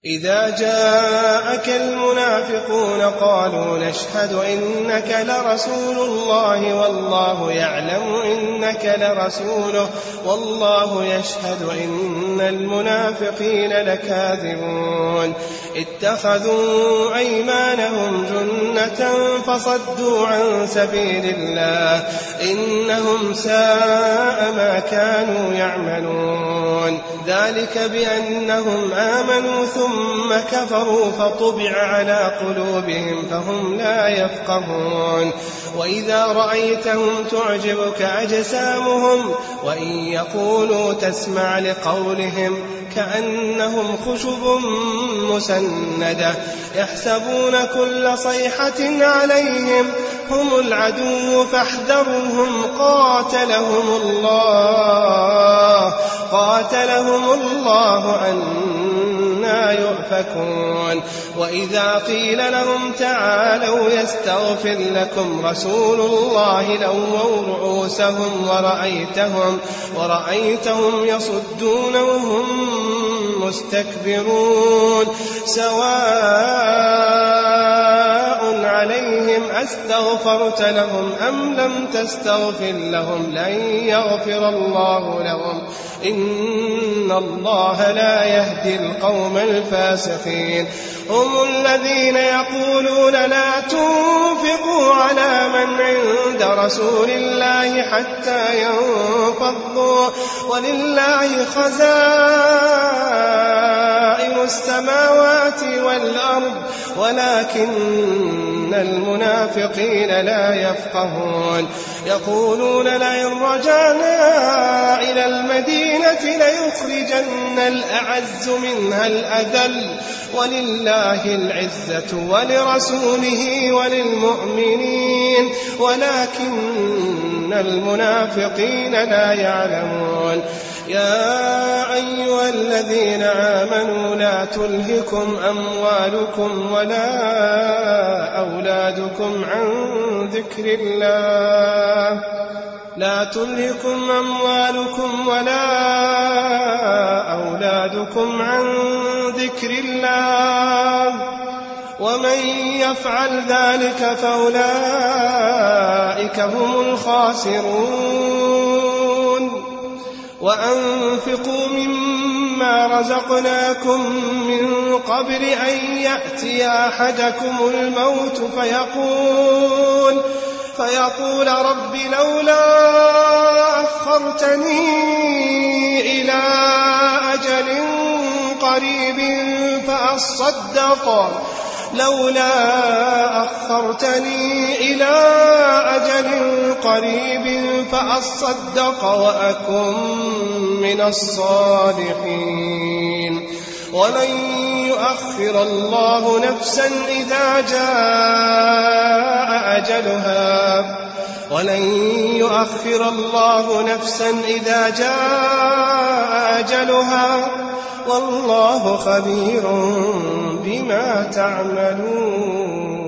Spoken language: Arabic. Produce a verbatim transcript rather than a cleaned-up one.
إذا جاءك المنافقون قالوا نشهد إنك لرسول الله والله يعلم إنك لرسوله والله يشهد إن المنافقين لكاذبون اتخذوا أيمانهم جنة فصدوا عن سبيل الله إنهم ساء ما كانوا يعملون ذلك بأنهم آمنوا ثم كفروا فطبع على قلوبهم فهم لا يفقهون وإذا رأيتهم تعجبك أجسامهم وإن يقولوا تسمع لقولهم كأنهم خشب مسندة يحسبون كل صيحة عليهم هم العدو فاحذرهم قاتلهم الله قاتلهم الله أنا يؤفكون وإذا قيل لهم تعالوا يستغفر لكم رسول الله لووا رؤوسهم ورأيتهم, ورأيتهم يصدون وهم مستكبرون سواء عليهم أستغفرت لهم أم لم تستغفر لهم لن يغفر الله لهم إن الله لا يهدي القوم الفاسقين هم الذين يقولون لا تنفقوا على من عند رسول الله حتى ينفضوا ولله خزائن السماوات والأرض ولكن المنافقين لا يفقهون يقولون لئن رجعنا إلى المدينة ليخرجن الأعز منها الأذل ولله العزة ولرسوله وللمؤمنين ولكن المنافقين لا يعلمون يا أيها الذين آمنوا لا تلهكم أموالكم ولا أولادكم عن ذكر الله لا تلهكم أموالكم ولا أولادكم عن ذكر الله ومن يفعل ذلك فأولئك هم الخاسرون وأنفقوا مما رزقناكم من قبل أن يأتي أحدكم الموت فيقول فيقول رب لولا أخرتني إلى أجل قريب فأصدق لولا أخرتني إلى أجل قريب فأصدق وأكن من الصالحين ولن يؤخر الله نفسا إذا جاء أجلها ولن يؤخر الله نفسا إذا جاء أجلها والله خبير بما تعملون.